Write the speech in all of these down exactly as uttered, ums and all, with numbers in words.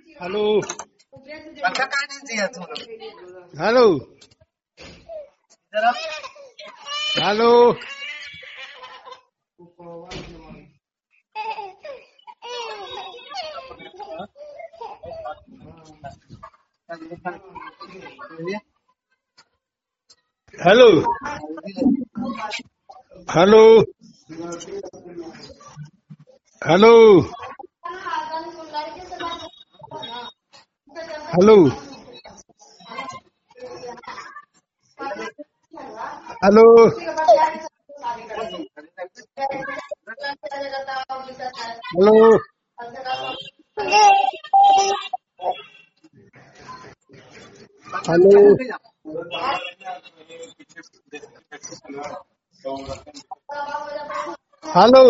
Hello पंखा काट दीजिए थोड़ा। हेलो जरा hello hello hello hello hello hello hello hello hello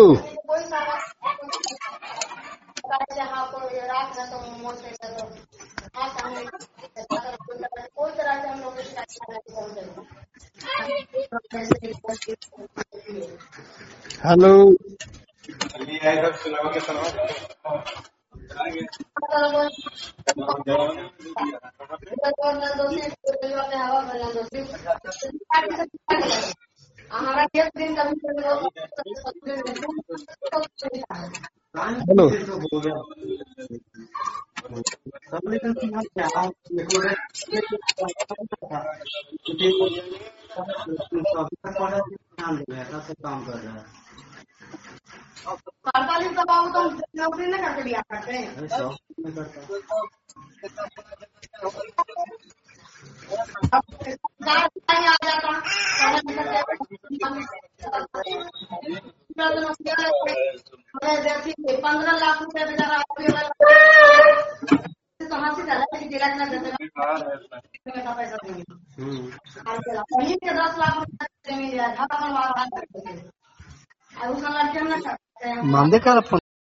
hello hello काम कर रहा है। अड़तालीस दबाव तो नौकरी नहीं करके दिया करते हैं। पंद्रह लाख रुपए बेचारा कहाँ से ज्यादा पैसा देंगे। वहीं के दस लाख रुपए मिल जाएगा। लड़के हम ना मानदे का